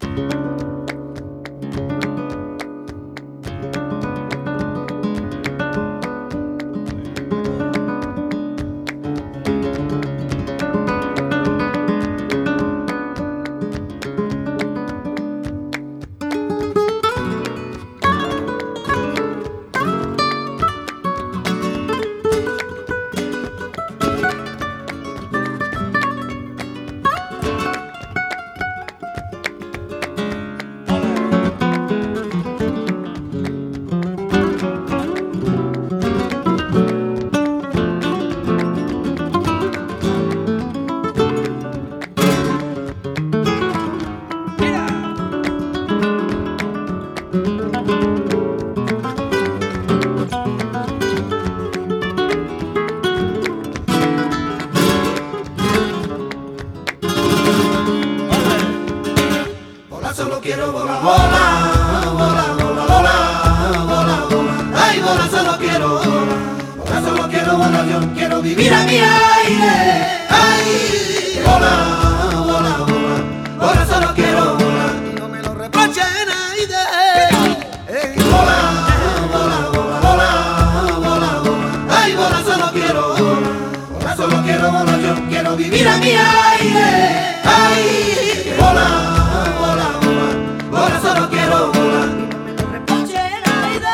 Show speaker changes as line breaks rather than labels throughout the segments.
Solo quiero volar, volar, volar, volar, volar, volar, volar. Ay, volar, solo quiero volar, solo quiero volar. Yo quiero vivir a mi aire. Ay, volar, volar, volar, volar, solo quiero volar. No me lo reproche nadie. Volar, volar, volar, volar, volar, volar. Ay, volar, solo quiero volar, solo quiero volar. Yo quiero vivir a mi aire. Ay, volar. Ahora solo quiero volar. No me lo reproche nadie.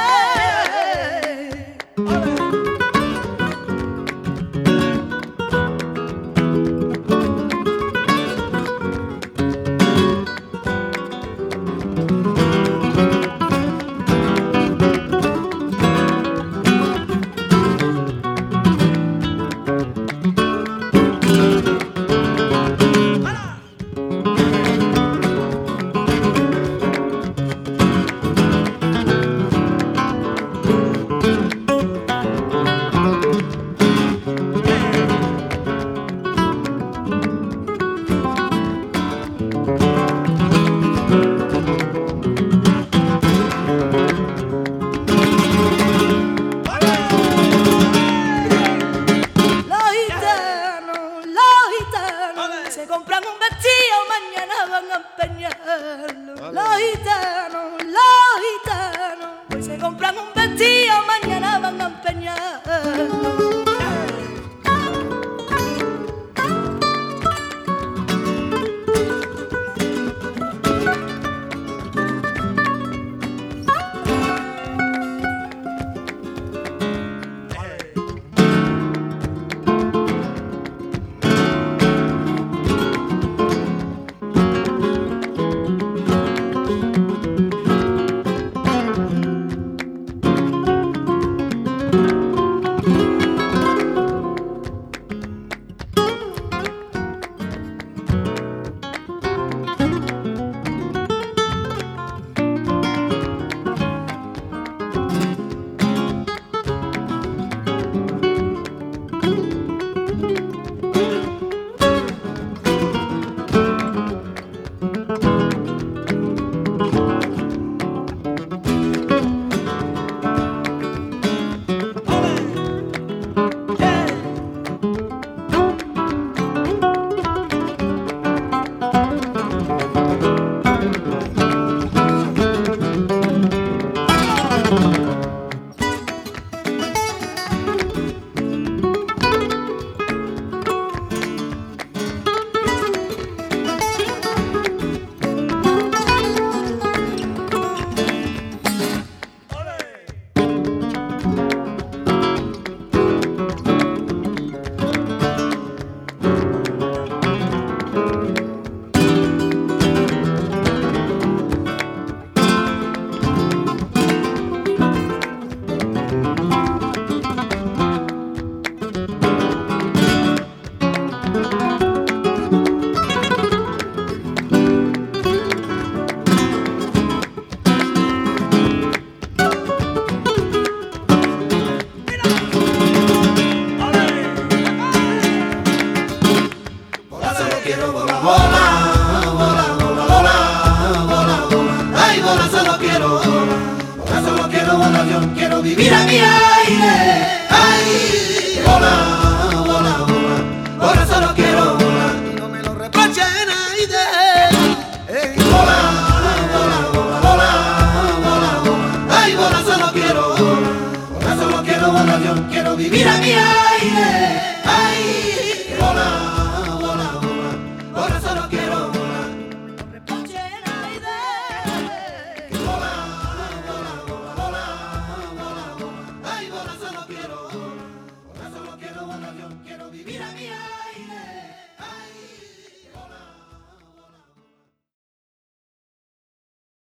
Se compran un vestido, mañana van a empeñarlo. Los gitanos, hoy se compran un vestido, mañana van a empeñarlo.
Yo quiero vivir a mi aire. Ay, volar, volar, volar. Ahora solo quiero volar. No me lo reproche nadie. Volar. volar, yo quiero vivir a mi aire. Ay, volar, volar, volar, volar, solo quiero volar.
Reproche el aire.
Volar, volar, volar, volar, volar, volar. Ay, volar, solo quiero volar. Volar, solo quiero volar, yo quiero vivir a mi aire.